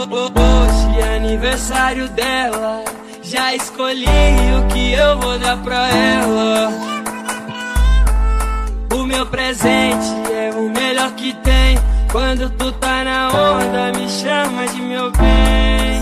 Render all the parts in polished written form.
Hoje é aniversário dela, já escolhi o que eu vou dar pra ela. O meu presente é o melhor que tem. Quando tu tá na onda, me chama de meu bem.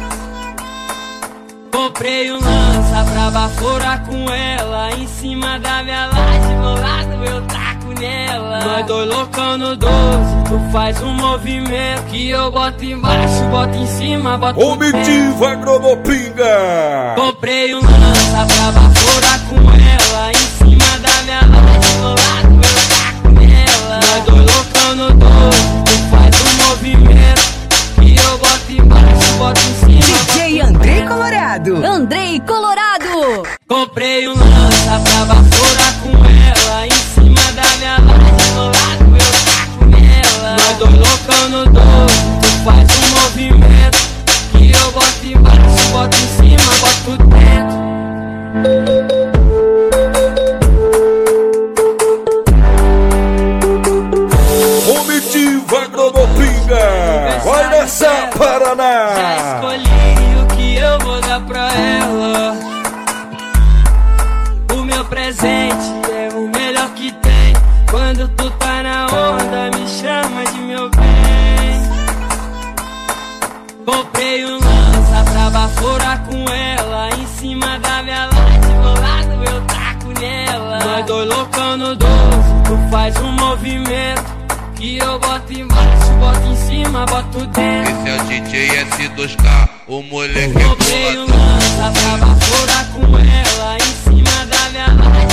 Comprei um lança pra baforar com ela. Em cima da minha laje, bolado eu taco nela. Nós dois loucão no 12, tu faz um movimento que eu boto embaixo, boto em cima, boto Comitiva Agronopinga. Comprei um lança pra baforar com ela. Em cima da minha laje, bolado eu taco nela. Nós dois loucão no 12, tu faz um movimento que eu boto embaixo, boto em cima. DJ Andrei Colorado. Andrei Colorado. Comprei um lança pra baforar com ela. Em cima da minha laje, bolado eu taco nela. Nós dois loucão no 12, tu faz um movimento que eu boto embaixo, boto em cima, boto dentro. Comitiva Agronopinga. Vai nessa, Paraná. Já escolhi o que eu vou dar pra ela. O meu presente é o melhor que tem. Quando tu tá na onda, me chama de meu bem. Comprei um lança pra baforar com ela. Em cima da minha laje, bolado eu taco nela. Nós dois loucão no 12, tu faz um movimento que eu boto embaixo, boto em cima, boto dentro. Esse é o DJ S2K, o moleque é Comprei um boladão. lança pra baforar com ela. Em cima da minha laje,